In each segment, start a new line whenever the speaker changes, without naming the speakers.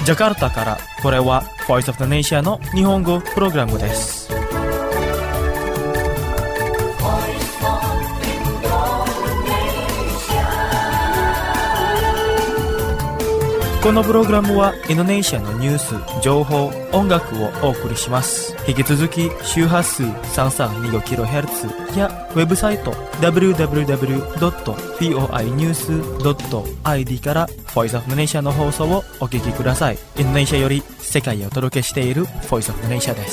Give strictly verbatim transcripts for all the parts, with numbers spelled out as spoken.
ジャカルタから、これは Voice of the Nation の日本語プログラムです。このプログラムはインドネシアのニュース、情報、音楽をお送りします。引き続き周波数 さんさんにごキロヘルツ やウェブサイト ダブリューダブリューダブリュードットフォーアイニュースドットアイディー から Voice of the Nation の放送をお聞きください。インドネシアより世界へお届けしている Voice of the Nation です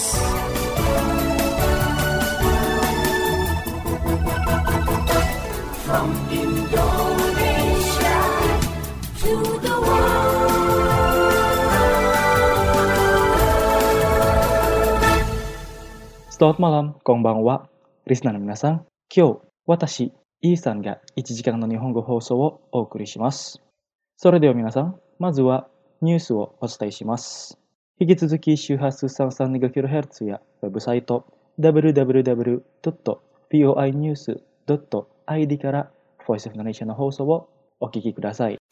。From Indonesia to the world. Selamat malam, konbanwa. リスナーの皆さん、今日、私、イーさんがいちじかんの日本語放送をお送りします。それでは皆さん、まずはニュースをお伝えします。引き続き周波数 さんさんにごキロヘルツ やウェブサイト ダブリューダブリューダブリュードットフォーアイニュースドットアイディー から Voice of the Nation の放送をお聞きください。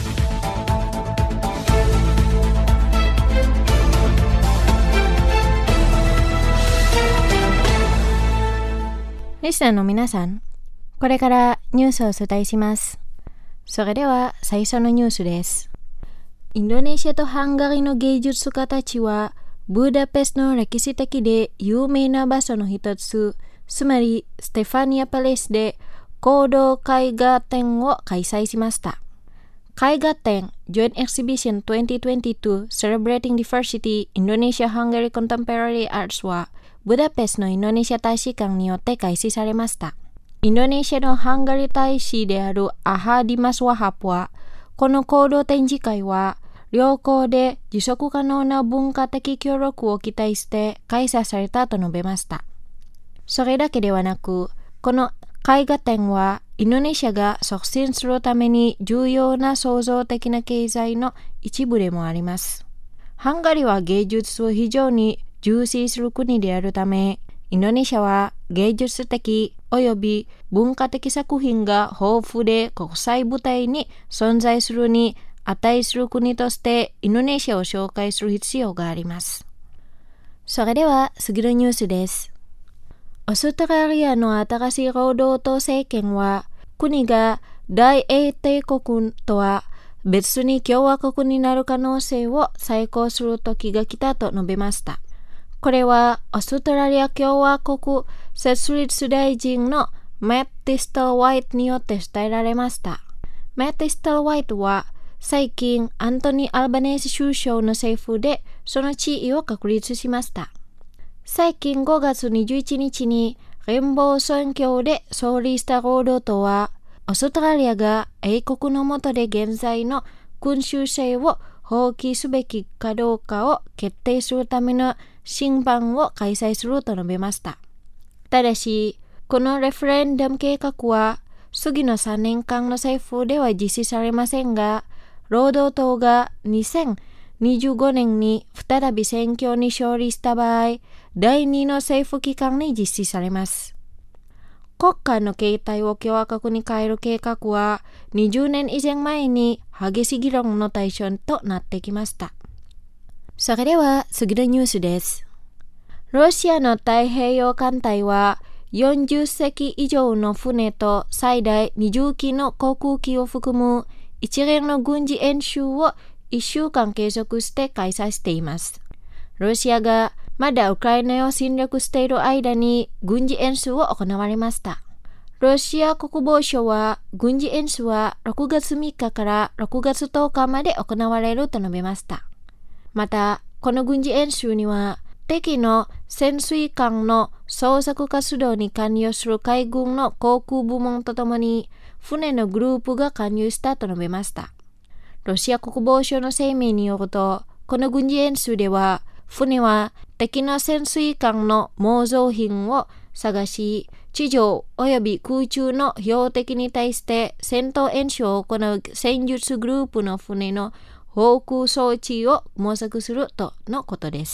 リスナーの皆さん、これからニュースをお伝えします。それでは最初のニュースです。インドネシアとハンガリーの芸術家たちは、ブダペストの歴史的で有名な場所の一つ、つまりステファニアパレスで合同絵画展を開催しました。絵画展 Joint Exhibition にせんにじゅうに Celebrating Diversity Indonesia-Hungary Contemporary Arts は、ブダペストのインドネシア大使館によって開始されました。インドネシアのハンガリー大使であるアハディマス・ワハプは、この行動展示会は、良好で持続可能な文化的協力を期待して開催されたと述べました。それだけではなく、この絵画展は、インドネシアが促進するために重要な創造的な経済の一部でもあります。ハンガリーは芸術を非常に重視する国であるため、インドネシアは芸術的及び文化的作品が豊富で国際舞台に存在するに値する国としてインドネシアを紹介する必要があります。それでは次のニュースです。オーストラリアの新しい労働党政権は、国が大英帝国とは別に共和国になる可能性を再考する時が来たと述べました。これはオーストラリア共和国設立大臣のマット・スタル・ワイトによって伝えられました。マット・スタル・ワイトは最近アントニー・アルバネーズ首相の政府でその地位を確立しました。最近ごがつにじゅういちにちに連邦選挙で勝利した労働党は、オーストラリアが英国の下で現在の君主制を放棄すべきかどうかを決定するための審判を開催すると述べました。ただし、このレフェレンダム計画は次のさんねんかんの政府では実施されませんが、労働党がにせんにじゅうごねんに再び選挙に勝利した場合、だいにの政府機関に実施されます。国家の形態を共和国に変える計画はにじゅうねん以前前に激しい議論の対象となってきました。それでは次のニュースです。ロシアの太平洋艦隊はよんじゅっせき以上の船と最大にじゅっきの航空機を含む一連の軍事演習をいっしゅうかん継続して開催しています。ロシアがまだウクライナを侵略している間に軍事演習を行われました。ロシア国防省は軍事演習はろくがつみっかからろくがつとおかまで行われると述べました。また、この軍事演習には敵の潜水艦の捜索活動に関与する海軍の航空部門とともに船のグループが加入したと述べました。ロシア国防省の声明によると、この軍事演習では船は敵の潜水艦の模造品を探し、地上及び空中の標的に対して戦闘演習を行う戦術グループの船の航空装置を模索するとのことです。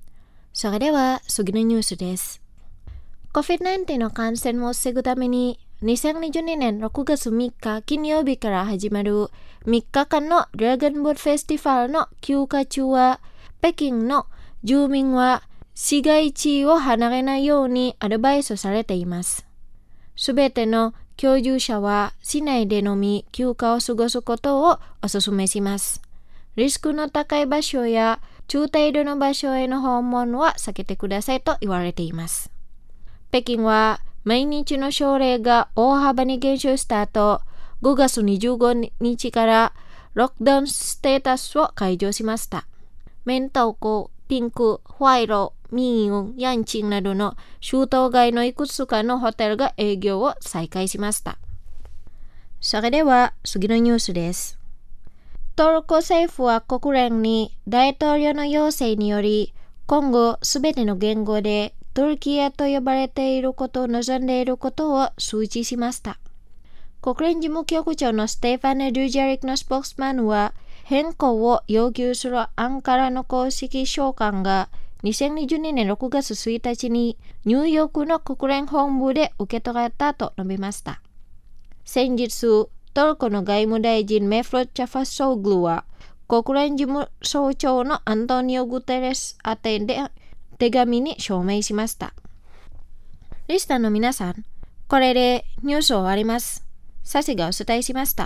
それでは次のニュースです。コビッドナインティーン の感染を防ぐためににせんにじゅうにねんろくがつみっか金曜日から始まるみっかかんのドラゴンボートフェスティバルの休暇中は、北京の住民は市街地を離れないようにアドバイスされています。すべての居住者は市内でのみ休暇を過ごすことをお勧めします。リスクの高い場所や中程度の場所への訪問は避けてくださいと言われています。北京は毎日の症例が大幅に減少した後、ごがつにじゅうごにちからロックダウンステータスを解除しました。綿豆湖、ピンク、ホイロ、ミンウン、ヤンチンなどの州都外のいくつかのホテルが営業を再開しました。それでは次のニュースです。トルコ政府は国連に大統領の要請により、今後すべての言語でトルキアと呼ばれていることを望んでいることを通知しました。国連事務局長のステファネ・ドゥジャリクのスポークスマンは、変更を要求するアンカラの公式書簡がにせんにじゅうにねんろくがつついたちにニューヨークの国連本部で受け取られたと述べました。先日、トルコの外務大臣メフロッチャファソーグルは、国連事務総長のアントニオ・グテレス宛てで手紙に署名しました。リスナーの皆さん、これでニュースを終わります。サシがお伝えしました。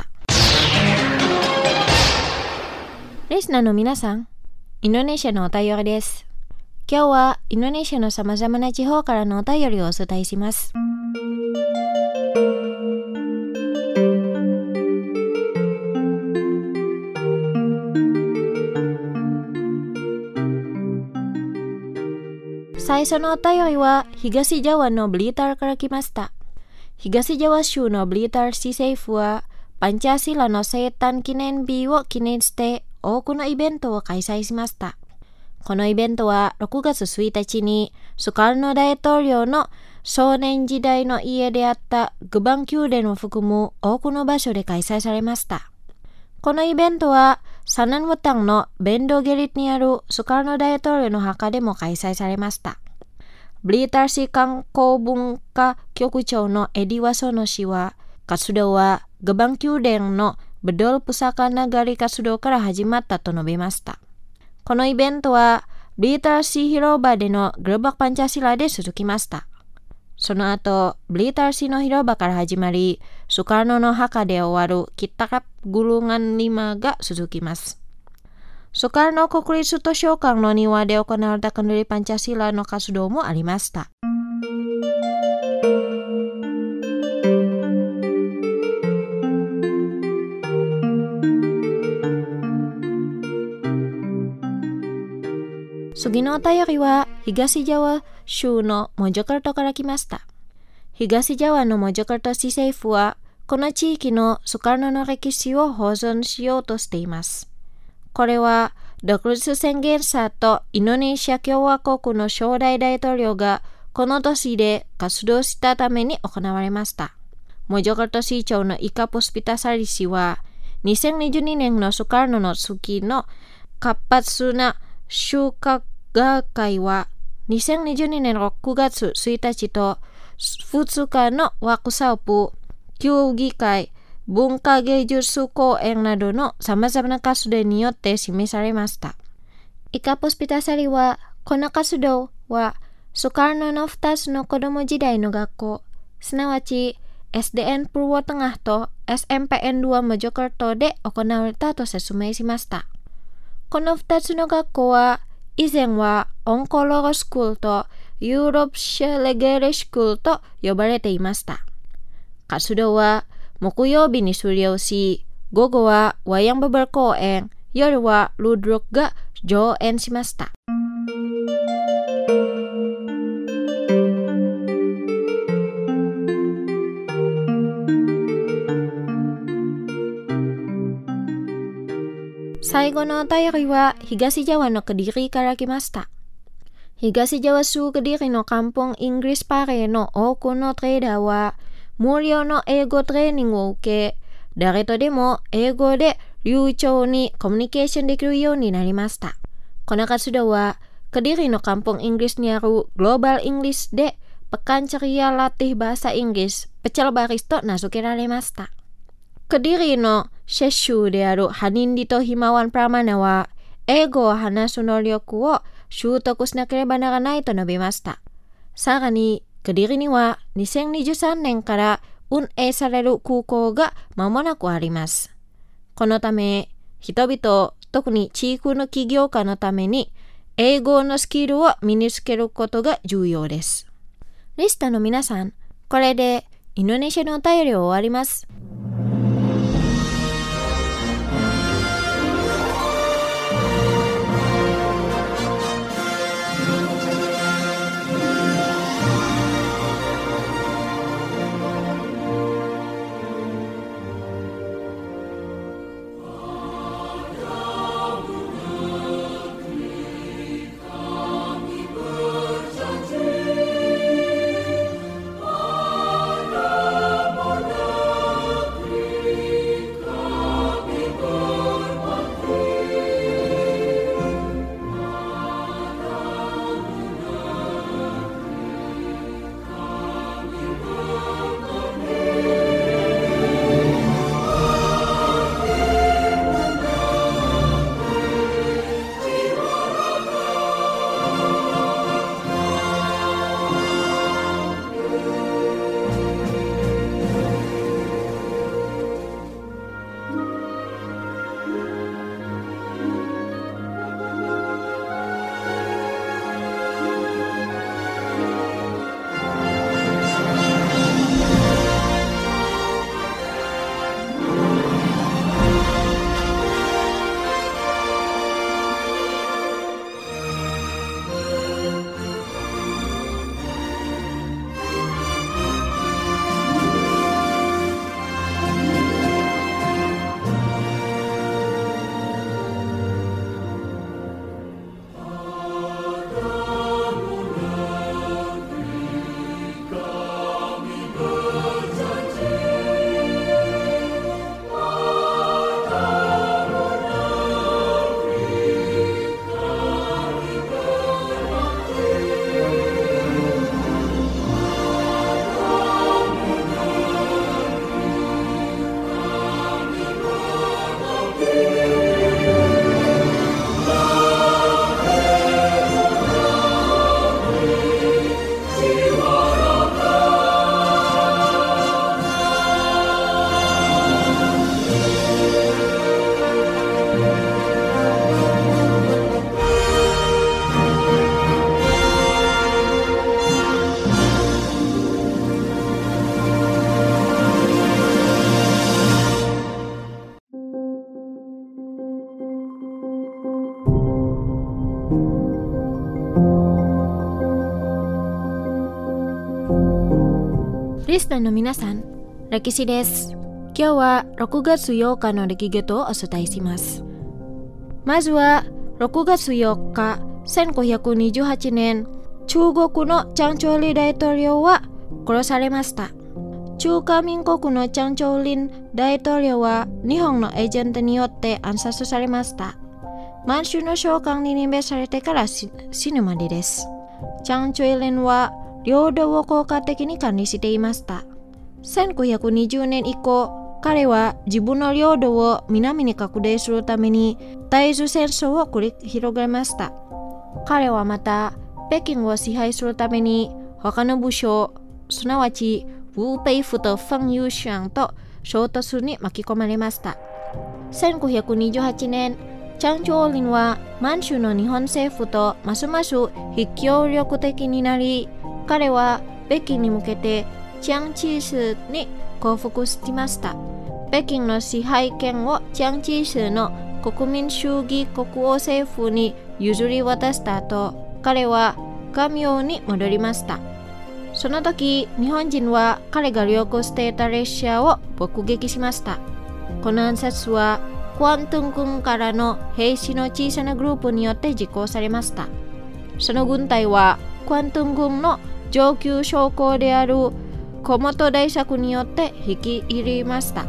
リスナーの皆さん、インドネシアのお便りです。今日はインドネシアのさまざまな地方からのお便りをお伝えします。最初のお便りは東ジャワのブリーターから来ました。東ジャワ州のブリーター市政府はパンチャシラの生誕記念日を記念して多くのイベントを開催しました。このイベントはろくがつついたちにスカルノ大統領の少年時代の家であったグバン宮殿を含む多くの場所で開催されました。このイベントはサナンムタンのベンドゲリットにあるスカルノ大統領の墓でも開催されました。ブリーター市観光文化局長のエディワソノ氏は、活動はグバン宮殿のブドルプサカナガリ活動から始まったと述べました。このイベントはブリーター市広場でのグルバクパンチャシラで続きました。その後、ブリーター市の広場から始まり、スカルノの墓で終わるキッタカプグルガンリマが続きます。スカルノ国立図書館の庭で行われたカンドリパンチャシラの活動もありました。次のお便りは東ジャワ州のモジョカルトから来ました。東ジャワのモジョカルト市政府はこの地域のスカルノの歴史を保存しようとしています。これは独立宣言者とインドネシア共和国の初代大統領がこの年で活動したために行われました。モジョカルト市長のイカプスピタサリ氏はにせんにじゅうにねんのスカルノの月の活発な収穫会はにせんにじゅうにねんろくがつついたちとふつかのワークショップ、球技会、文化芸術公演などの様々な活動によって示されました。イカプスピタサリは、この活動はスカルノのふたつの子供時代の学校、すなわち エスディーエヌ プルワトンガと エスエムピーエヌツー モジョカルトで行われたと説明しました。このふたつの学校は、以前はオンコロゴスクールとユーロプシェレゲレスクールと呼ばれていました。活動は木曜日に終了し、午後はワヤンババル公演、夜はルードロックが上演しました。最後のお便りは東ジャワのカディリから来ました。東ジャワ州カディリのカンポンイングリスパレーの多くのトレーダーは無料の英語トレーニングを受け、誰とでも英語で流暢にコミュニケーションできるようになりました。この活動はカディリのカンポンイングリスにあるグローバルイングリスで pekan ceria latih bahasa Inggris pecel baris to nasukeraremashita. Kediri no sesshu de aru Hanindi to Himawan Pramana wa eigo o hanasu no ryoku o shutoku shinakereba naranai to nobimashita. Sarani Kediri ni waにせんにじゅうさんねんから運営される空港が間もなくあります。このため、人々、特に地域の起業家のために、英語のスキルを身につけることが重要です。リスタの皆さん、これでインドネシアのお便りを終わります。リスナーの皆さん、歴史です。今日はろくがつようかの出来事をお伝えします。まずはろくがつよっか、せんごひゃくにじゅうはちねん、中国のチャンチョーリ大統領は殺されました。中華民国のチャンチョーリン大統領は日本のエージェントによって暗殺されました。満州の将官に任命されてから死ぬまでです。チャンチョーリンは領土を効果的に管理していました。せんごひゃくにじゅうねん以降、彼は自分の領土を南に拡大するために対日戦争を繰り広げました。彼はまた、北京を支配するために他の武将、すなわちウーペイフとファン・ユーシャンと衝突に巻き込まれました。せんごひゃくにじゅうはちねん、チャンチョーリンは満州の日本政府とますます非協力的になり、彼は北京に向けてチャンチースに降伏しました。北京の支配権をチャンチースの国民主義国王政府に譲り渡した後、彼は家業に戻りました。その時、日本人は彼が領空していた列車を爆撃しました。この暗殺はクワントン軍からの兵士の小さなグループによって実行されました。その軍隊はクワントン軍の上級将校である小本大作によって引き入りました。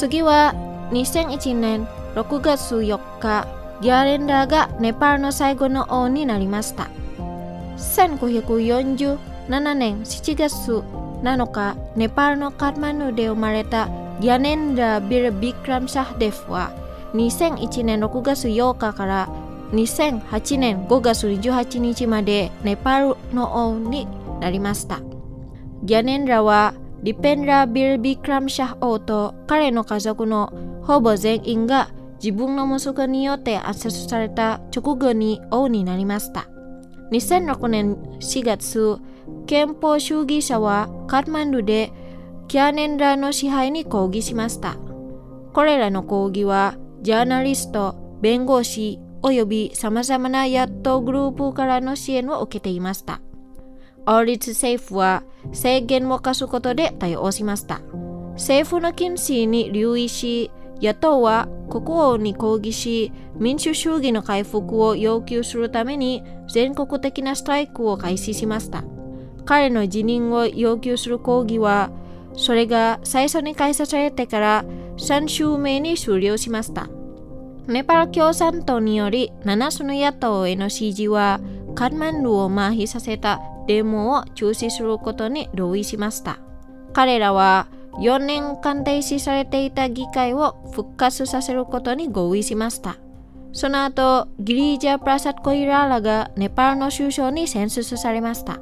次はにせんいちねんろくがつよっか、ギャレンダーがネパールの最後の王になりました。せんきゅうひゃくよんじゅうななねんしちがつなのか、ネパールのカトマンドで生まれたギャネンダー・ビル・ビクラム・シャフデフはにせんいちねんろくがつようかからにせんはちねんごがつにじゅうはちにちまでネパールの王になりました。ギャネンダーはディペンダー・ビル・ビクラム・シャフ王と彼の家族のほぼ全員が自分の息子によって暗殺された直後に王になりました。にせんろくねんしがつ、憲法主義者はカトマンドでギャネンダーの支配に抗議しました。これらの抗議はジャーナリスト、弁護士および様々な野党グループからの支援を受けていました。王立政府は制限を課すことで対応しました。政府の禁止に留意し、野党は国王に抗議し、民主主義の回復を要求するために全国的なストライキを開始しました。彼の辞任を要求する抗議は、それが最初に開催されてからさん週目に終了しました。ネパール共産党によりななつの野党への支持はカトマンドを麻痺させたデモを中止することに同意しました。彼らはよねんかん停止されていた議会を復活させることに合意しました。その後、ギリージャ・プラサット・コイラーラがネパールの首相に選出されました。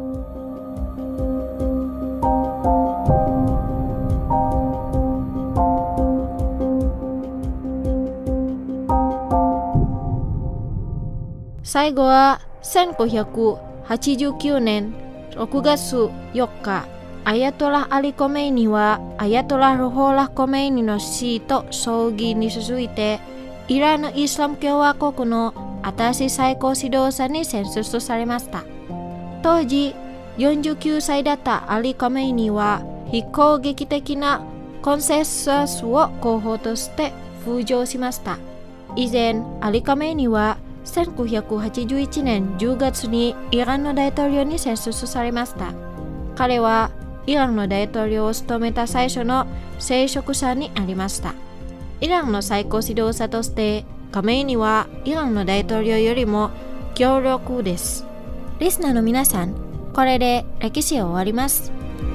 最後はせんきゅうひゃくはちじゅうきゅうねんろくがつよっか、アヤトラ・アリ・コメイニはアヤトラ・ルホーラ・コメイニの死と葬儀に続いてイランのイスラム共和国の新しい最高指導者に選出されました。当時よんじゅうきゅうさいだったアリ・コメイニは非攻撃的なコンセンサスを候補として浮上しました。以前アリ・コメイニはせんきゅうひゃくはちじゅういちねんじゅうがつにイランの大統領に選出されました。彼はイランの大統領を務めた最初の聖職者になりました。イランの最高指導者としてカメイニはイランの大統領よりも強力です。リスナーの皆さん、これで歴史は終わります。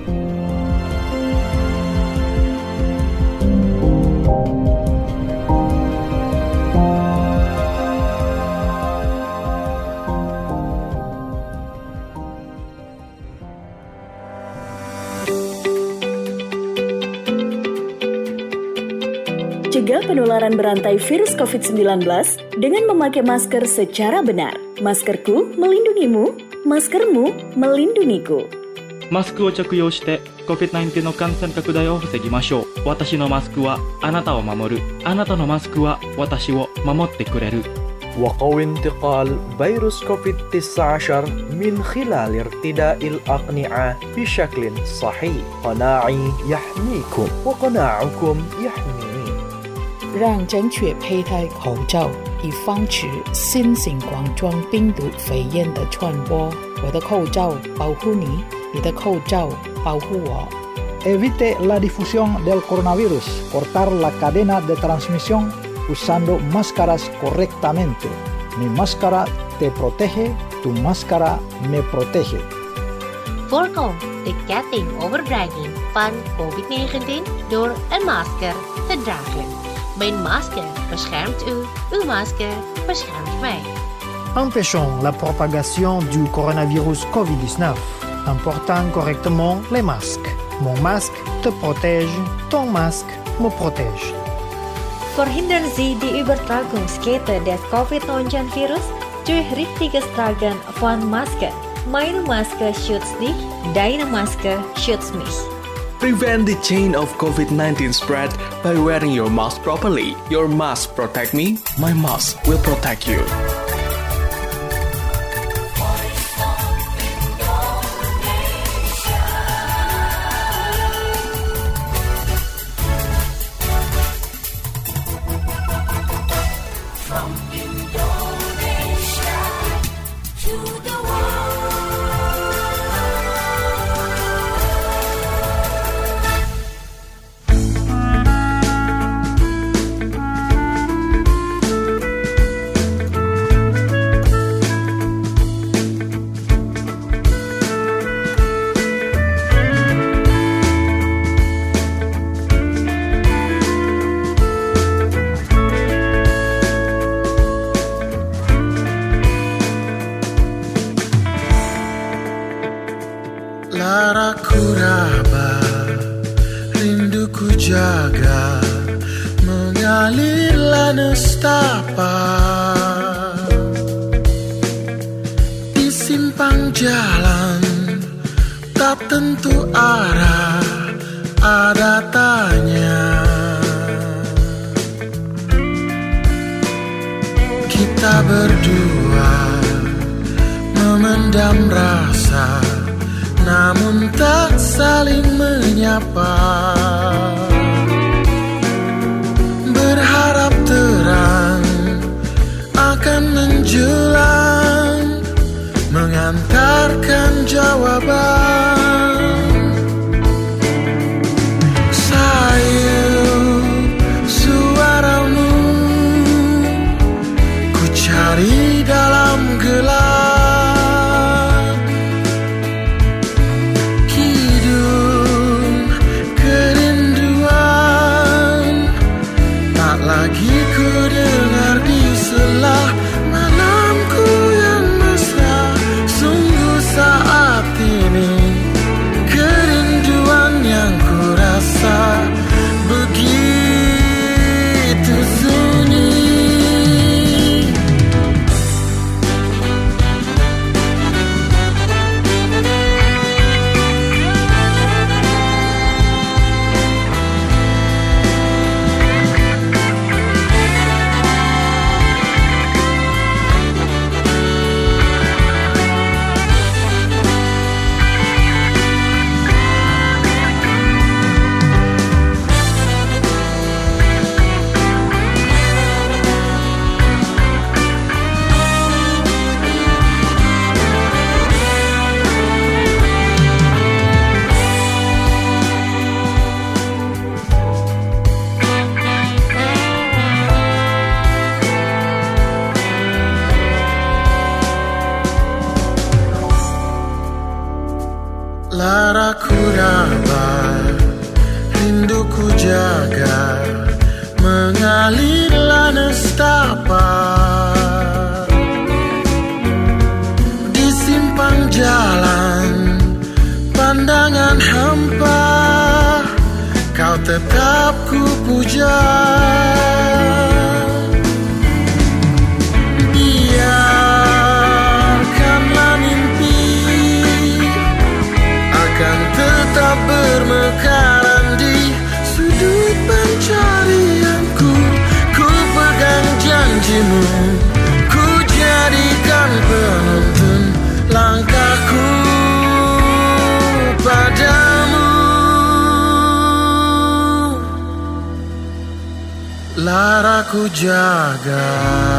Cegah penularan berantai virus covid sembilan belas dengan memakai masker secara benar. Maskerku melindungimu, maskermu melindungiku.
マスクを着用して コビッドナインティーン の感染拡大を防ぎましょう。私のマスクはあなたを守る。あなたのマスクは私を守ってくれる。
وقوي انتقال فيروس كوفيد تسعة عشر من خلال ارتداء الأقنعة بشكل صحيح. قناعي يحميكم وقناعكم يحميني.
让正确佩戴口罩，以防止新型冠状病毒肺炎的传播。我的口罩保护你，你的口罩保护我。
Evite la difusión del coronavirus. Cortar la cadena de transmisión usando máscaras correctamente. Mi máscara te protege, tu máscara me protege.
Voorkom de ketting overdraging van covid negentien door een masker te dragen. Mijn masker beschermt u, uw masker beschermt mij.
Empêchons la propagation du coronavirus covid dix-neuf en portant correctement les masques. Mon masque te protège, ton masque me protège.
Verhindern Sie die Übertragungskette des covid neunzehn virus durch richtiges Tragen von Maske. Meine Maske schützt dich, deine Maske schützt mich.
Prevent the chain of covid nineteen spread by wearing your mask properly. Your mask protect me, my mask will protect you.
jaga mengalirlah nestapa di simpang jalan tak tentu arah ada tanya. Kita berdua memendam rasa namun tak saling menyapa, berharap terang akan menjulang mengantarkan jawaban. Sayu suaramu ku cari dalam gelap, lagi ku dengar di selah malamku yang mesra. Sungguh saat ini kerinduan yang ku rasa begitu sunyi. Laraku dapat, rinduku jaga, mengalirlah nestapa di simpang jalan, pandangan hampa, kau tetap ku puja. Biarkanlah mimpi akan tetap bermekaran di sudut pencarianku. Ku pegang janjimu, ku jadikan penuntun langkahku padamu. Laraku jaga.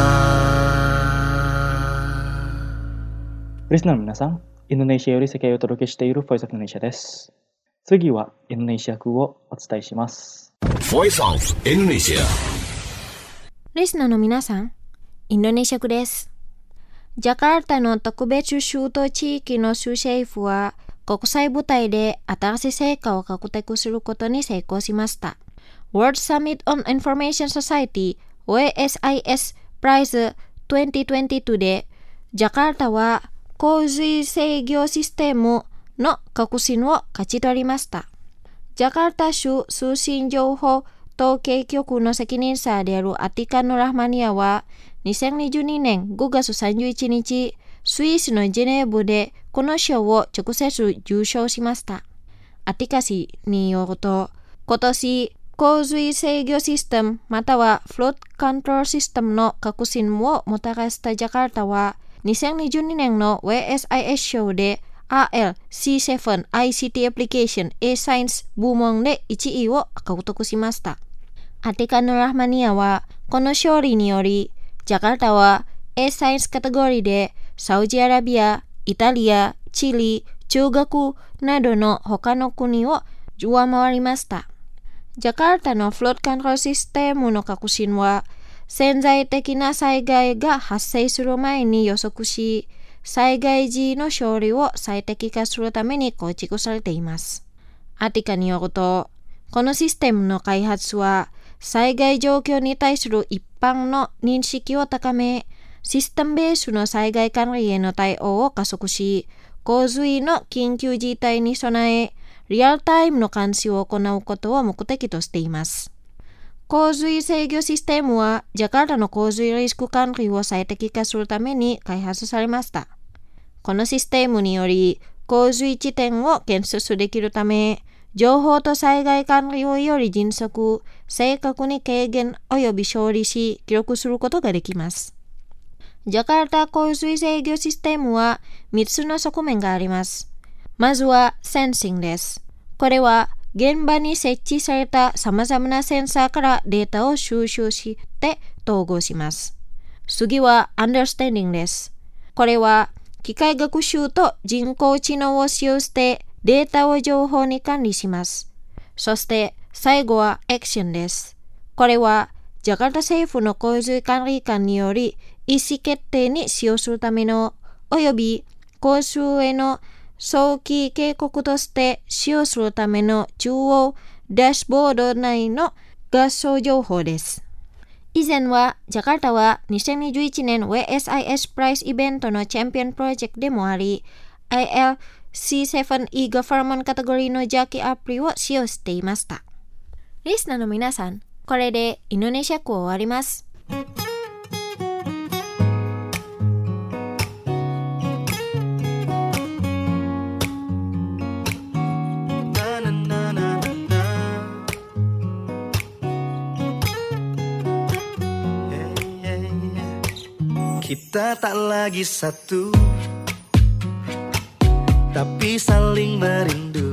Listener minasan, Indonesia より世界をお届けしている Voice of Indonesia です。次はインドネシア風をお伝えします。
Voice of Indonesia。
リスナーの皆さん、インドネシア語です。ジャカルタの特別州都地域の州政府は国際舞台で新しい成果を獲得することに成功しました。World Summit on Information Society オーエスアイエス Prize にせんにじゅうにでジャカルタは洪水制御システムの革新を勝ち取りました。ジャカルタ州通信情報統計局の責任者であるアティカ・ノラハマニアはにせんにじゅうにねんごがつさんじゅういちにち、スイスのジュネーブでこの賞を直接受賞しました。アティカ氏によると、今年洪水制御システムまたはフロットコントロールシステムの革新をもたらしたジャカルタはにせんにじゅうにねんの オーエスアイエス 賞で アールエルシーセブン アイシーティー アプリケーション A サイエンス部門でいちいを獲得しました。アティカ・ノラハマニアはこの勝利によりジャカルタは A サイエンスカテゴリーでサウジアラビア、イタリア、チリ、中国などの他の国を上回りました。ジャカルタのフロットコントロールシステムの革新は潜在的な災害が発生する前に予測し、災害時の処理を最適化するために構築されています。アティカによると、このシステムの開発は災害状況に対する一般の認識を高め、システムベースの災害管理への対応を加速し、洪水の緊急事態に備え、 リアルタイムの監視を行うことを目的としています。洪水制御システムはジャカルタの洪水リスク管理を最適化するために開発されました。このシステムにより洪水地点を検出できるため、情報と災害管理をより迅速、正確に軽減及び処理し記録することができます。ジャカルタ洪水制御システムはみっつの側面があります。まずはセンシングです。これは現場に設置された様々なセンサーからデータを収集して統合します。次は Understanding です。これは機械学習と人工知能を使用してデータを情報に管理します。そして最後は Action です。これはジャカルタ政府の洪水管理官により意思決定に使用するためのおよび洪水への早期警告として使用するための中央ダッシュボード内の画像情報です。以前はジャカルタはにせんにじゅういちねん ウェイエスアイエス プライスイベントのチャンピオンプロジェクトでもあり、アイエルシーセブンイー ガバーマンカテゴリーのジャーキーアプリを使用していました。リスナーの皆さん、これでインドネシア語を終わります。
Kita tak lagi satu, tapi saling merindu.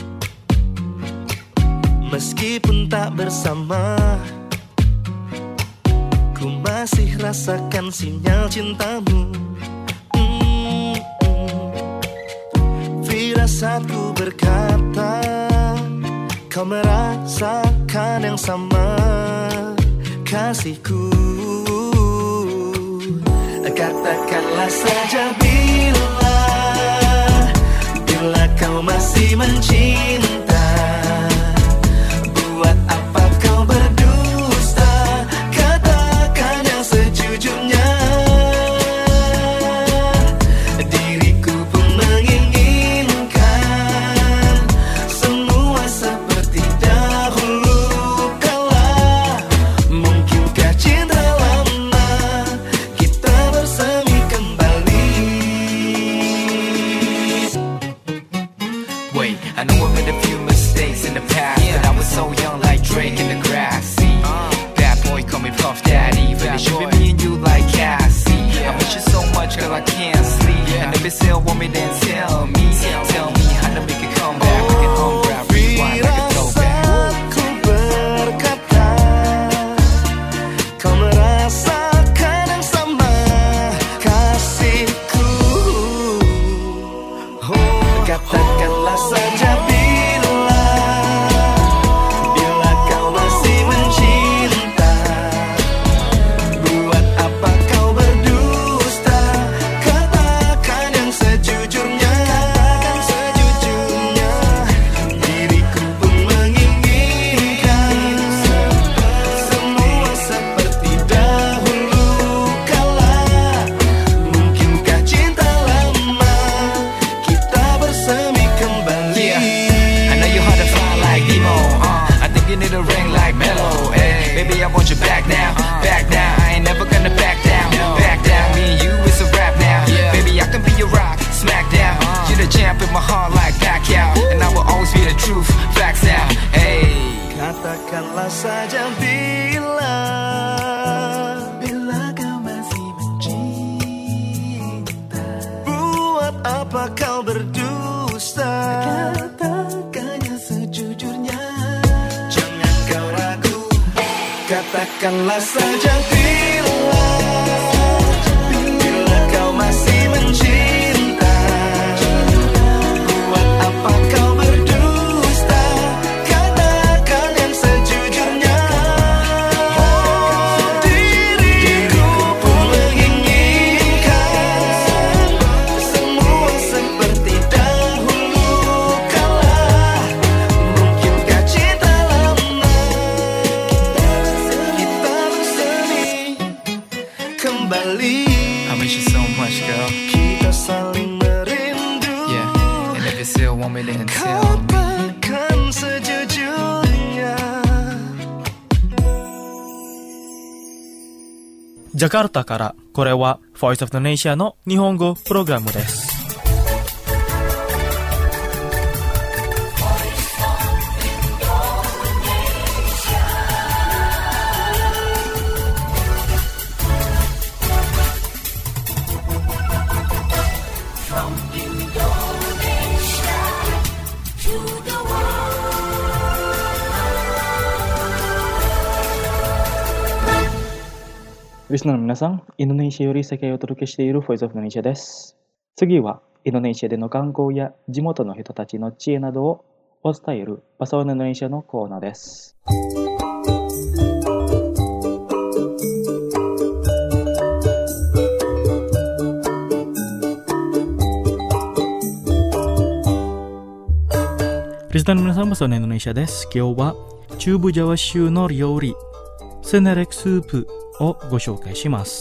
Meskipun tak bersama, ku masih rasakan sinyal cintamu. mm-hmm. Firasatku berkata, kau merasakan yang sama, kasihku. Katakanlah saja bila, bila kau masih mencinta. Buat apa kau berdusta, katakan yang sejujurnya. Diriku pun menginginkan semua seperti dahulu kala. Mungkinkah cinta lama kita bersemi kembali?
Wait, I know I made a few mistakes in the past, yeah. But I was so young like Drake in the grass. See, uh, bad boy call me Puff Daddy, but it should be me and you like Cassie. Yeah. I miss you so much, girl, I can't sleep. Yeah. And if it's still want me, then tell me, tell me how to make it come back. We can unwrap, rewind like a throwback.
Firasatku berkata, kau merasakan yang sama, kasihku. Oh, katakanlah saja bila, bila kau masih mencinta. Buat apa kau berdusta, katakan yang sejujurnya. Katakan sejujurnya. Diriku pun menginginkan semua seperti dahulu kala. Mungkinkah cinta lama kita bersemi kembali?
Yeah, I know you're hard to find like Nemo. Uh, I think you need a ring like Mellow. Hey, baby, I want you back now, back now. I ain't never gonna back down, back down. Me and you is a rap now. Baby, I can be your rock, smack down. You're the champ in my heart like Pacquiao, and I will always be the truth, facts out. Hey.
Katakanlah saja bila, bila kau masih mencinta. Buat apa kau berdusta, katakan yang sejujurnya. Jangan kau ragu, katakanlah saja bila, bila kau masih mencinta. Buat apa kau berdusta, katakan yang sejujurnya. Diriku pun menginginkan semua seperti dahulu kala. Mungkinkah cinta lama kita bersemi kembali?
I miss you so much, girl.
Kita sama
ジャカルタから、これは Voice of Indonesia の日本語プログラムです。リスナーの皆さん、インドネシアより世界をお届けしている Voice of Indonesia です。次は、インドネシアでの観光や地元の人たちの知恵などをお伝えるパサオインドネシアのコーナーです。リスナーの皆さん、パサオインドネシアです。今日は中部ジャワ州の料理、セネレクスープをご紹介します。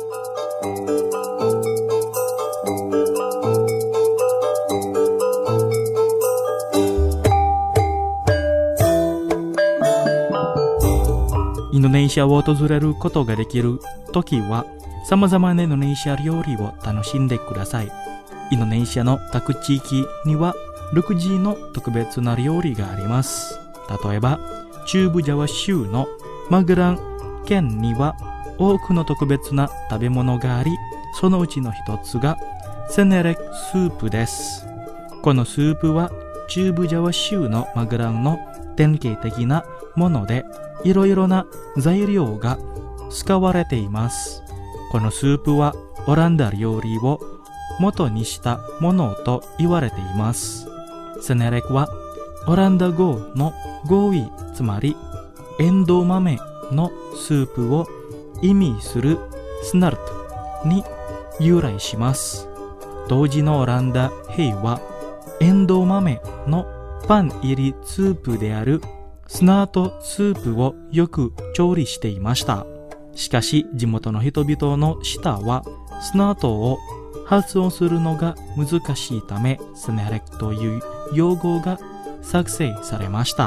インドネシアを訪れることができるときは、様々なインドネシア料理を楽しんでください。インドネシアの各地域には独自の特別な料理があります。例えば、中部ジャワ州のマグラン県には多くの特別な食べ物があり、そのうちの一つがセネレクスープです。このスープは中部ジャワ州のマグランの典型的なもので、いろいろな材料が使われています。このスープはオランダ料理を元にしたものと言われています。セネレクはオランダ語のゴーイ、つまりエンドウ豆のスープを意味するスナルトに由来します。当時のオランダ兵はエンドウ豆のパン入りスープであるスナートスープをよく調理していました。しかし地元の人々の舌はスナートを発音するのが難しいため、セネレクという用語が作成されました。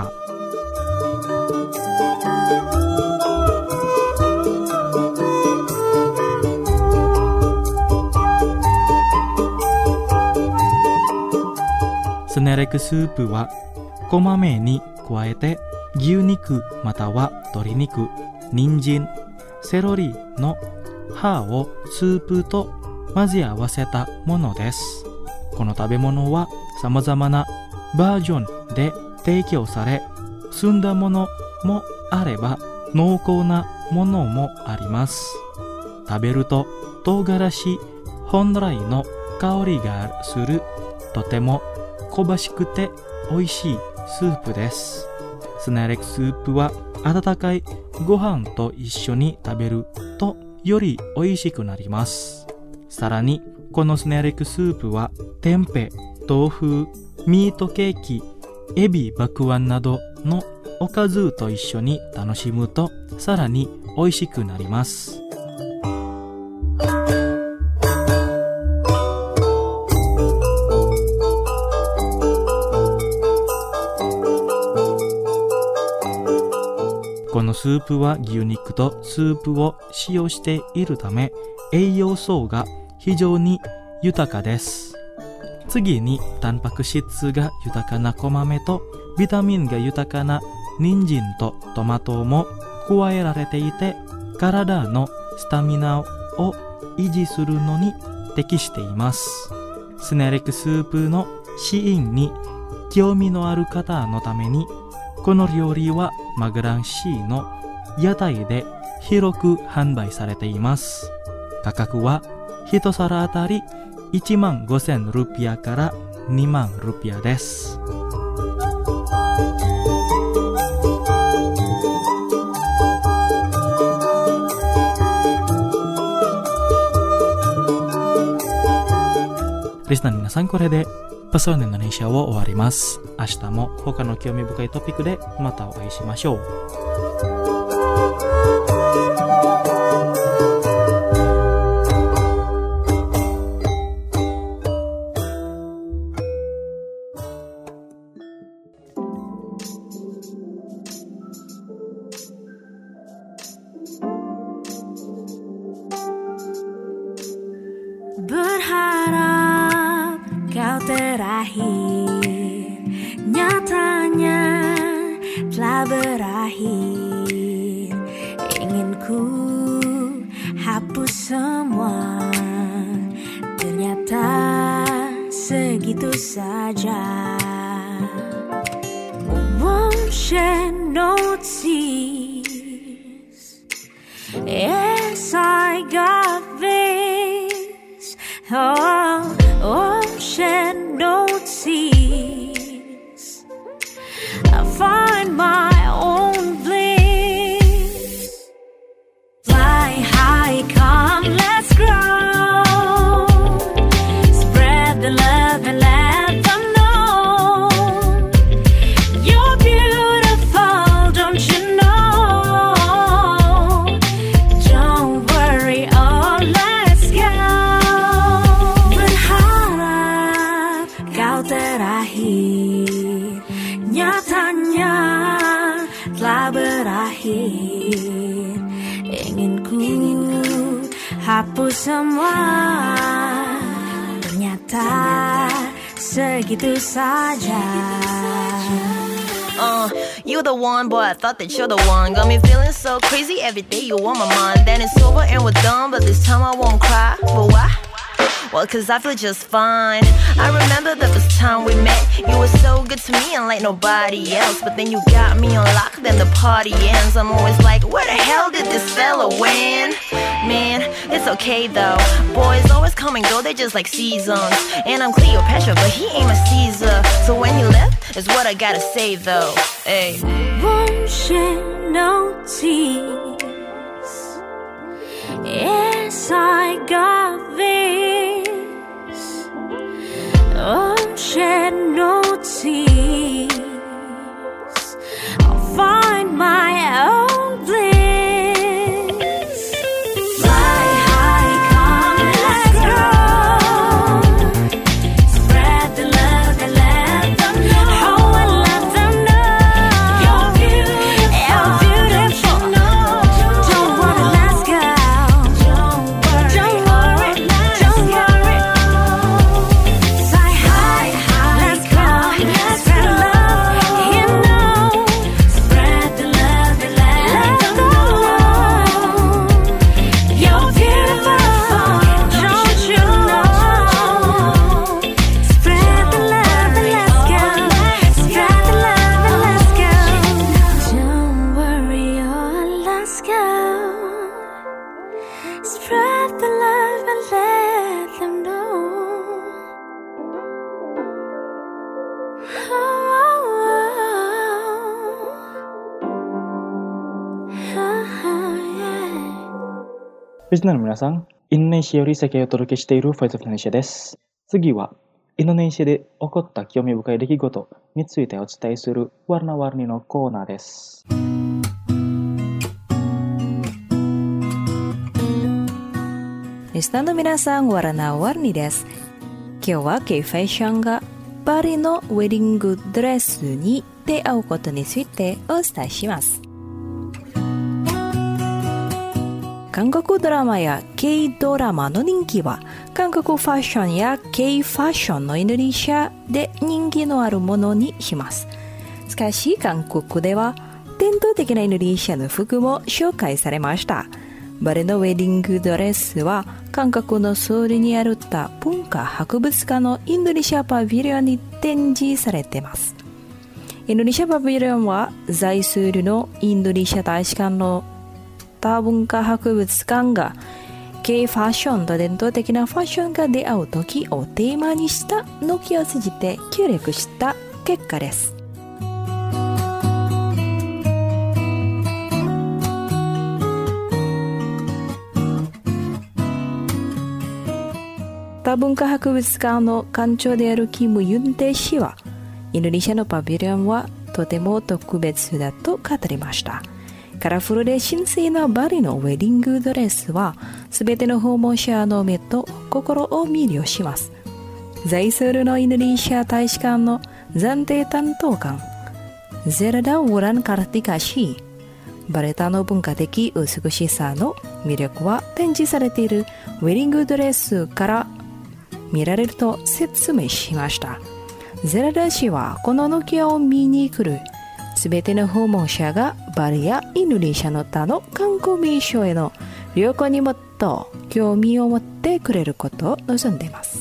セネレクスープはこまめに加えて牛肉または鶏肉、人参、セロリの葉をスープと混ぜ合わせたものです。この食べ物は様々なバージョンで提供され、澄んだものもあれば濃厚なものもあります。食べると唐辛子本来の香りがするとても香ばしくて美味しいスープです。セネレクスープは温かいご飯と一緒に食べるとより美味しくなります。さらにこのセネレクスープはテンペ、豆腐、ミートケーキ、エビ爆ănなどのおかずと一緒に楽しむとさらに美味しくなります。このスープは牛肉とスープを使用しているため栄養素が非常に豊かです。次にタンパク質が豊かな小豆とビタミンが豊かな人参とトマトも加えられていて、体のスタミナを維持するのに適しています。セネレクスープの試飲に興味のある方のために、この料理はマグランシーの屋台で広く販売されています。価格は一皿あたりいちまんごせんルピアからにまんルピアです。リスナーの皆さん、これでパサオインドネシアを終わります。明日も他の興味深いトピックでまたお会いしましょう。
berakhir, nyatanya telah berakhir. Ingin ku hapus semua, ternyata segitu saja. Won't shed no tears. Yes, I got this. Oh, won't shed no tears. I find my own bliss. Fly high, come, let's grow. Spread the love and let them know you're beautiful, don't you know? Don't worry, oh, let's go. Berharap kau terakhir, nyatanya telah berakhir. Ingin ku hapus semua, ternyata segitu saja.
Uh, you the one, boy, I thought that you're the one. Got me feeling so crazy, every day you on my mind. Then it's over and we're done, but this time I won't cry. But why? Well, cause I feel just fine. I remember the first time we met. You were so good to me and like nobody else. But then you got me on lock, then the party ends. I'm always like, where the hell did this fella win? Man, it's okay though. Boys always come and go, they're just like seasons. And I'm Cleopatra, but he ain't my Caesar. So when he left, is what I gotta say though. Hey.
Won't shed no tears. Yes, I got this. Won't shed no tears. I'll find my own bliss. Fly high, come, let's go. Spread the love and let them know. Oh, and let them know you're beautiful. You're beautiful. Don't worry, let's go. Don't worry, don't worry, don't worry. Fly high, let's go. Spread love, you know. Spread the love and let them know you're beautiful. Don't you know? Spread the love and let's go. Spread the love and let's go. Don't worry, oh, let's go. Spread the love and let them know. Oh, oh, oh, yeah.
リスナーの皆さん、インドネシアより世界をお届けしているファイスオブインドネシアです。次は、インドネシアで起こった興味深い出来事についてお伝えするワルナワルニのコーナーです。
リスナーの皆さん、ワラナワルニです。今日は K ファッションがパリのウェディングドレスに出会うことについてお伝えします。韓国ドラマや K ドラマの人気は韓国ファッションや K ファッションのインドネシアで人気のあるものにします。しかし韓国では伝統的なインドネシアの服も紹介されました。バレのウェディングドレスは韓国のソウルにある多文化博物館のインドネシアパビリオンに展示されています。インドネシアパビリオンは在ソウルのインドネシア大使館の多文化博物館が K ファッションと伝統的なファッションが出会う時をテーマにした軒を通じて協力した結果です。多文化博物館の館長であるキム・ユンテ氏はインドネシアのパビリオンはとても特別だと語りました。カラフルで神聖なバリのウェディングドレスはすべての訪問者の目と心を魅了します。在ソウルのインドネシア大使館の暫定担当官ゼルダ・ウラン・カルティカ氏、バレタの文化的美しさの魅力は展示されているウェディングドレスから見られると説明しました。 ゼラダ氏はこのノキアを見に来るすべての訪問者がバリやインドネシアの他の観光名所への旅行にもっと興味を持ってくれることを望んでいます。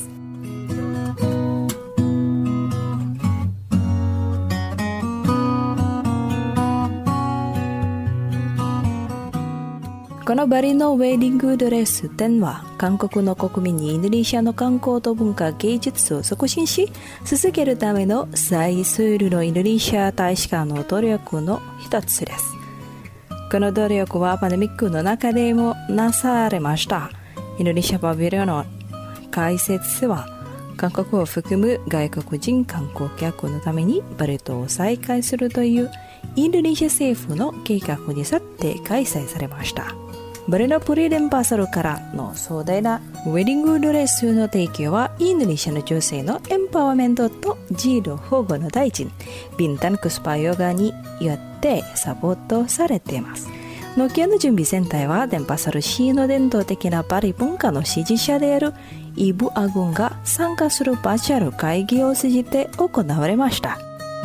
このバリのウェディングドレス展は韓国の国民にインドネシアの観光と文化芸術を促進し続けるための在ソウルのインドネシア大使館の努力の一つです。この努力はパンデミックの中でもなされました。インドネシアパビリオンの開設は韓国を含む外国人観光客のためにバリ島を再開するというインドネシア政府の計画に沿って開催されました。バリのプリデンパーサルからの壮大なウェディングドレスの提供はインドネシアの女性のエンパワーメントと児童保護の大臣ビンタンクスパヨガによってサポートされています。ノキアの準備戦隊はデンパーサル市の伝統的なバリ文化の支持者であるイブ・アグンが参加するバーチャル会議を通じて行われました。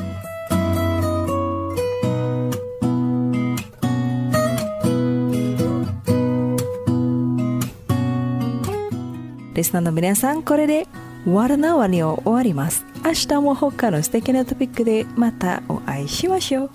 リスナーの皆さん、これでわらなわりを終わります。明日も他の素敵なトピックでまたお会いしましょう。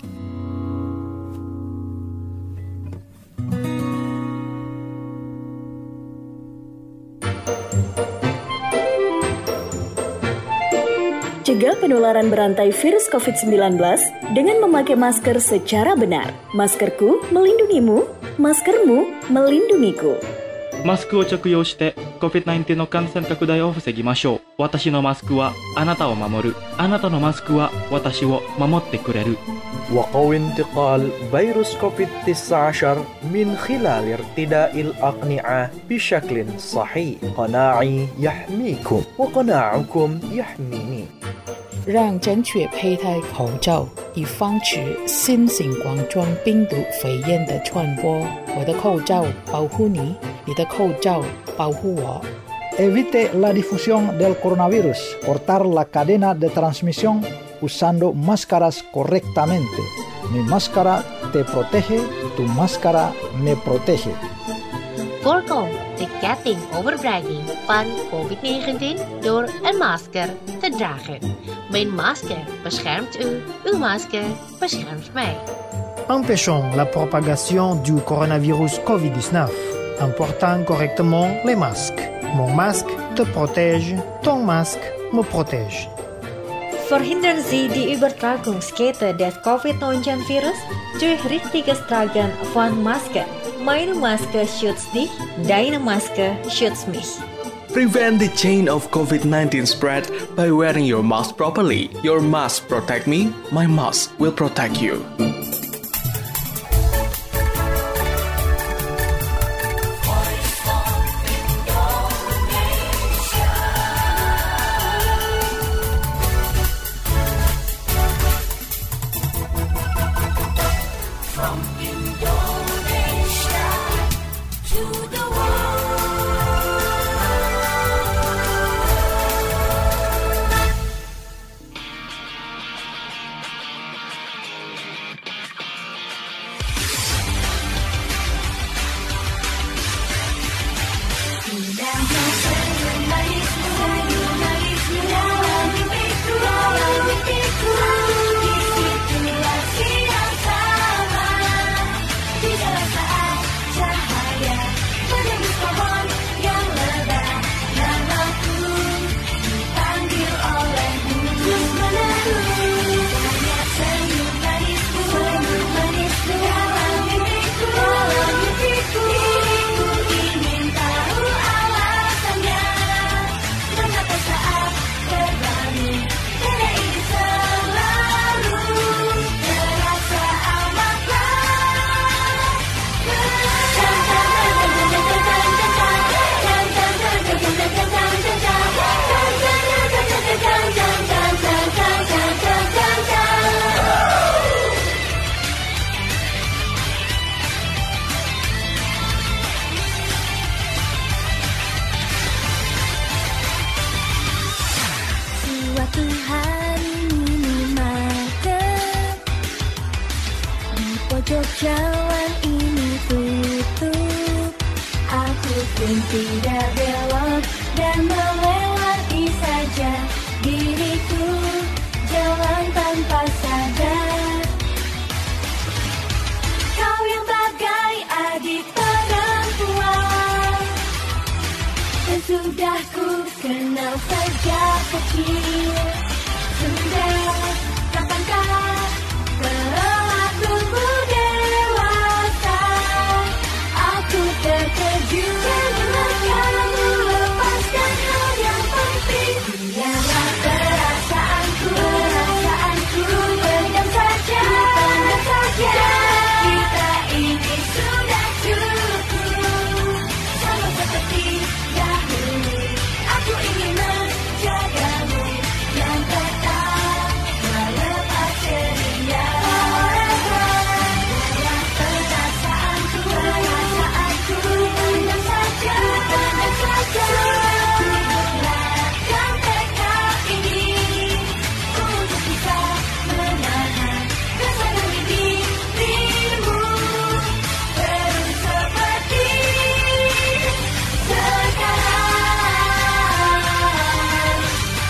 Cegah penularan berantai virus covid sembilan belas dengan memakai masker secara benar. Maskerku melindungimu, maskermu melindungiku.
マスクを着用して コビッドナインティーン の感染拡大を防ぎましょう。私のマスクはあなたを守る。あなたのマスクは私を守ってくれる。
وقوي انتقال فيروس كوفيد تسعة عشر من خلال ارتداء الأقنعة بشكل صحيح. قناعي يحميكم وقناعكم يحميني.
让正确佩戴口罩，以防止新型冠状病毒肺炎的传播。我的口罩保护你，你的口罩保护我。
Evite la difusión del coronavirus. Cortar la cadena de transmisión usando máscaras correctamente. Mi máscara te protege, tu máscara me protege.
Voorkom de ketting overdraging van covid negentien door een masker te dragen. Mijn masker beschermt u, uw masker beschermt mij.
Empêchons la propagation du coronavirus covid dix-neuf en portant correctement les masques. Mon masque te protège, ton masque me protège.
Verhindern Sie die Übertragungskette des covid neunzehn Virus durch richtiges Tragen von Maske. Meine Maske schützt dich, deine Maske schützt mich.
Prevent the chain of covid nineteen spread by wearing your mask properly. Your mask protect me, my mask will protect you.
jalan ini tutup, aku pun tidak belok dan melewati saja diriku, jalan tanpa sadar. Kau yang bagai adik perempuan, dan sudah ku kenal sejak kecil. Sudah kapankah perilakumu dewasa? Aku terkejut karena kamu lepaskan hal yang penting. Biarlah perasaanku, perasaanku pendam saja, pendam saja. Kita ini sudah cukup, sama seperti dahulu. Aku ingin menjagamu yang tetap melepas ceria. Biarlah perasaanku, perasaanku pendam saja, pendam saja. Bulatkan tekad ini untuk bisa menahan rasa dari dirimu, terus seperti sekarang.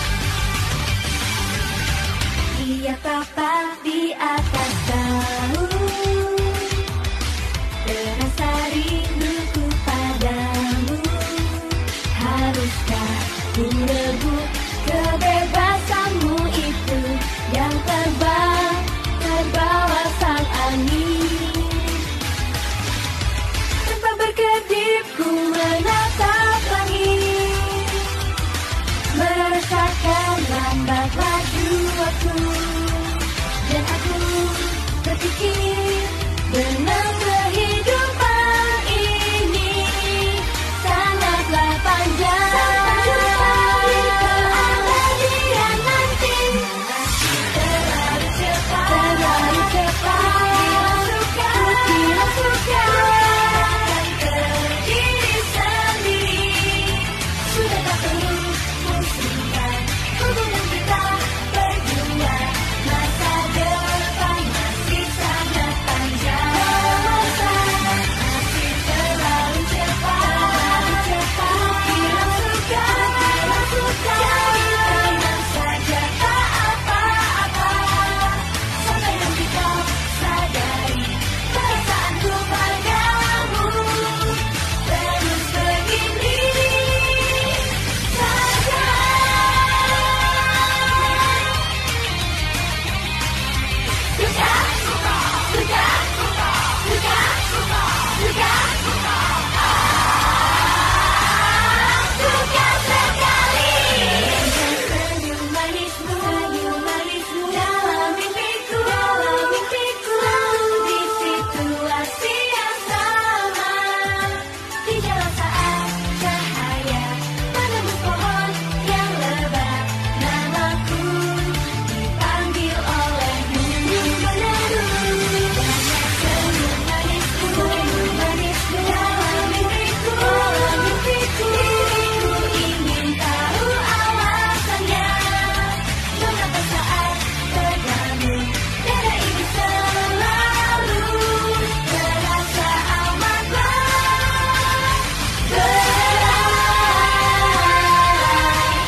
Dia tapak di atas daun, terasa rinduku padamu. Haruskah ku rebut kebebasanmu itu yang terbang terbawa sang angin? Tanpa berkedip ku menatap langit, merasakan lambat laju waktu, dan aku berpikir benang kehidupan ini sangatlah panjang. Keabadian nanti terlalu cepat, terlalu cepat. Ku tidak suka diri sendiri, sudah tak perlu musingkan hubungan kita berdua. Masa depan masih sangat panjang, masih terlalu cepat, cepat. Tidak suka, tidak suka. Tenang saja tak apa-apa, sampai nanti kau sadari perasaanku padamu terus begini saja. Suka, suka, suka, suka, suka, suka, suka, suka. Ah, suka sekali. Senyum manismu, senyum manismu dalam mimpiku, dalam mimpiku. Selalu di situasi yang sama, di jalan saat cahaya menembus pohon yang lebat. Namaku dipanggil olehmu meneru. Senyum manisku, senyum manisku dalam mimpiku, dalam mimpiku. Diriku ingin tahu alasannya, mengapa saat tergabung tiada ini selalu terasa amatlah berat.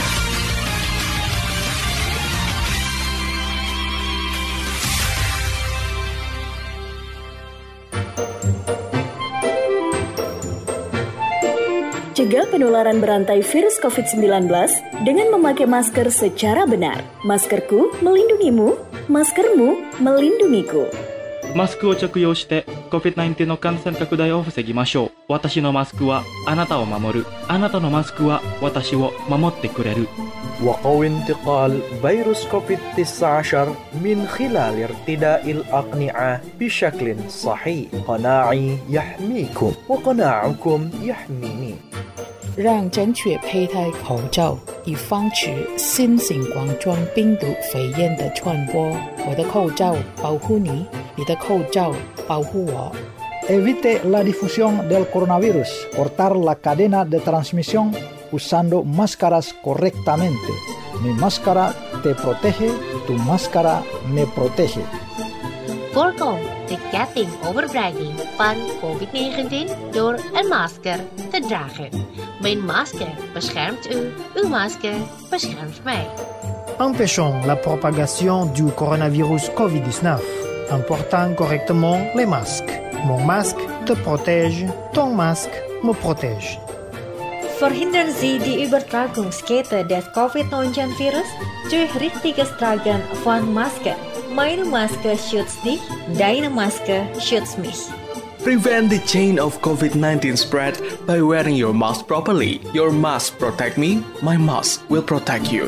Cegah penularan berantai virus covid sembilan belas dengan memakai masker secara benar. Maskerku melindungimu, maskermu melindungiku.
マスクを着用して コビッドナインティーン の感染拡大を防ぎましょう。私のマスクはあなたを守る。あなたのマスクは私を守ってくれる。
وقوي انتقال فيروس كوفيد تسعة عشر من خلال ارتداء الأقنعة بشكل صحيح. قناعي يحميكم وقناعكم يحميني.
让正确佩戴口罩，以防止新型冠状病毒肺炎的传播。我的口罩保护你，你的口罩保护我。
Evite la difusión del coronavirus. Cortar la cadena de transmisión usando máscaras correctamente. Mi máscara te protege, tu máscara me protege.
Voorkom de ketting overdraging van covid negentien door een masker te dragen. Mijn masker beschermt u, uw masker beschermt mij.
Empêchons la propagation du coronavirus covid dix-neuf en portant correctement les masques. Mon masque te protège, ton masque me protège.
Verhindern Sie die Übertragungskette des covid neunzehn-Virus durch richtiges Tragen von Maske. Meine Maske schützt dich, deine Maske schützt mich.
Prevent the chain of covid nineteen spread by wearing your mask properly. Your mask protect me, my mask will protect you.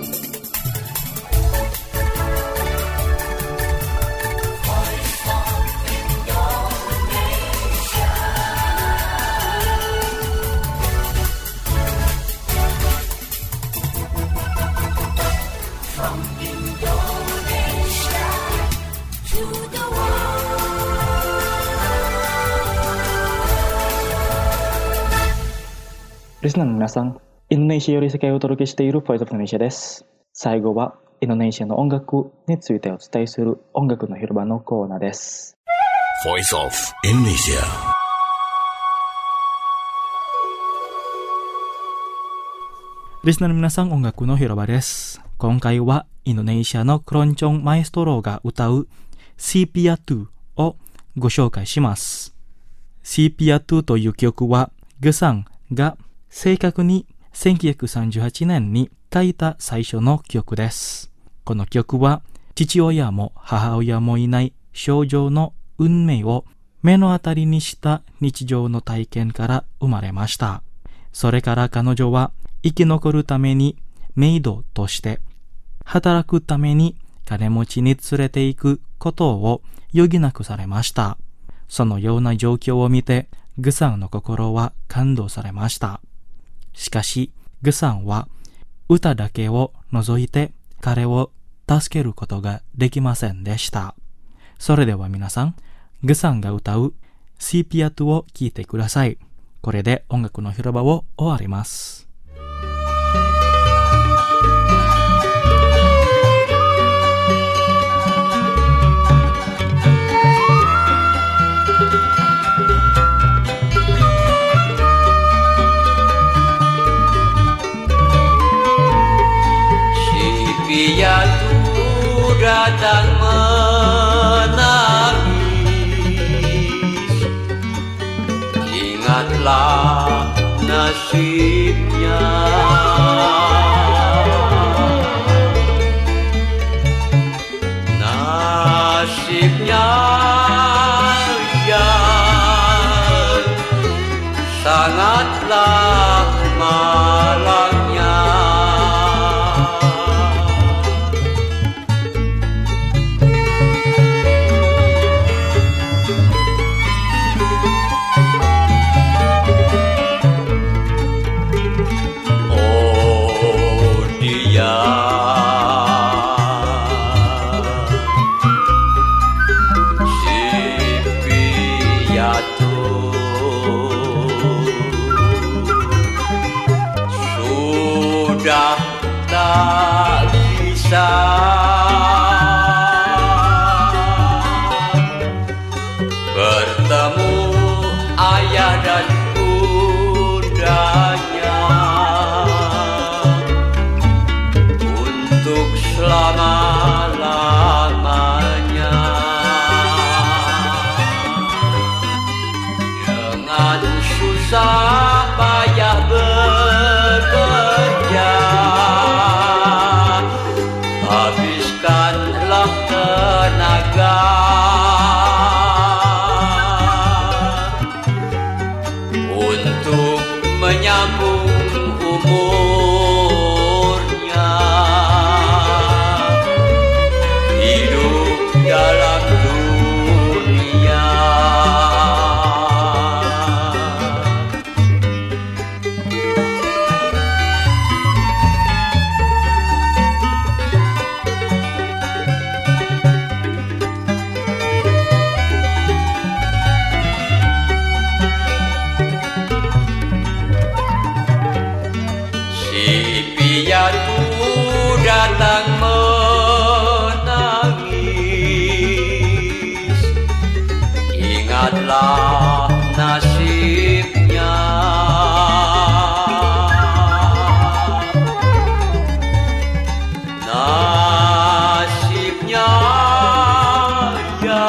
Listenerの皆さん、インドネシアより世界をお届けしている Voice of Indonesia です。最後はインドネシアの音楽についてお伝えする音楽の広場のコーナーです。
Voice of Indonesia。
リスナーの皆さん、音楽の広場です。今回はインドネシアのクロンチョンマエストロが歌う Si Piatu をご紹介します。Si Piatu という曲はグサンが正確にせんきゅうひゃくさんじゅうはちねんに書いた最初の曲です。この曲は父親も母親もいない少女の運命を目の当たりにした日常の体験から生まれました。それから彼女は生き残るためにメイドとして働くために金持ちに連れて行くことを余儀なくされました。そのような状況を見てグサンの心は感動されました。しかし、グサンは歌だけを除いて彼を助けることができませんでした。それでは皆さん、グサンが歌う Si Piatu を聴いてください。これで音楽の広場を終わります。
Piatu datang menangis, ingatlah nasibnya. Nasibnya yang sangatlah malangnya. Sudah tak bisa bertemu ayah dan bundanya untuk selama-lamanya. Dengan susah payah bekerja, habiskanlah tenaga untuk menyambung umurnya, hidup dalam dunia. sangatlah nasibnya. Nasibnya ya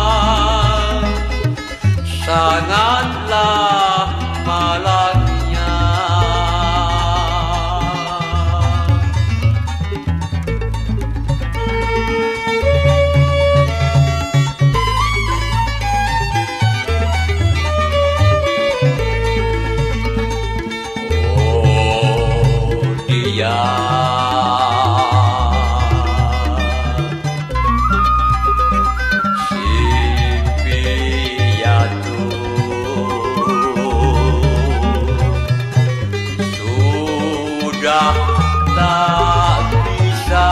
sangatlah malangnya. Dia si piatu sudah tak bisa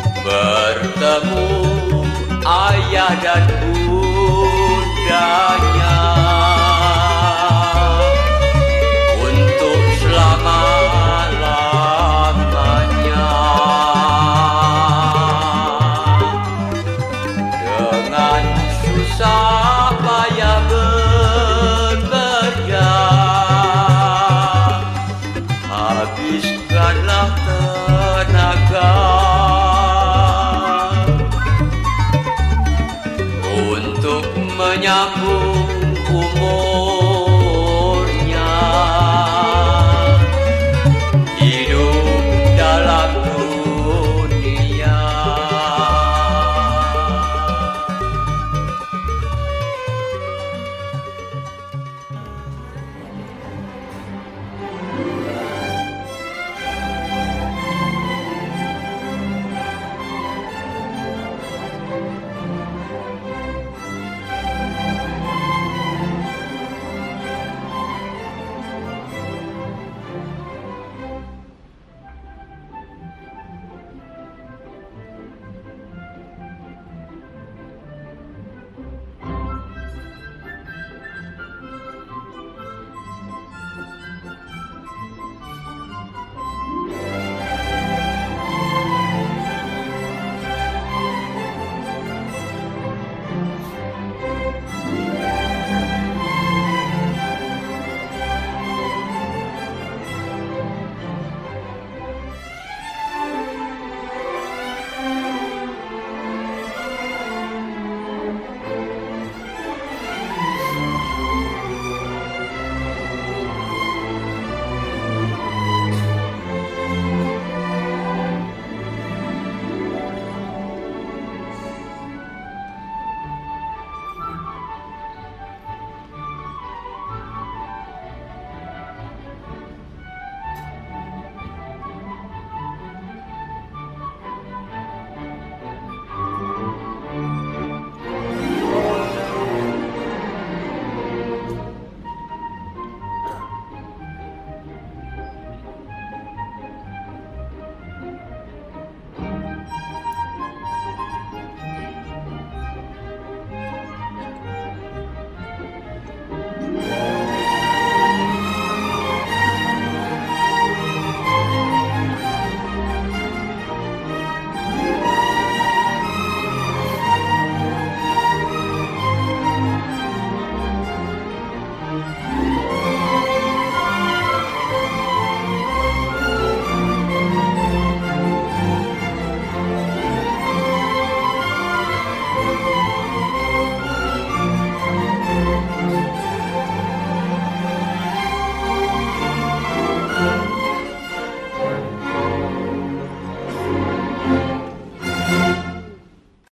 bertemu ayah dan bundanya.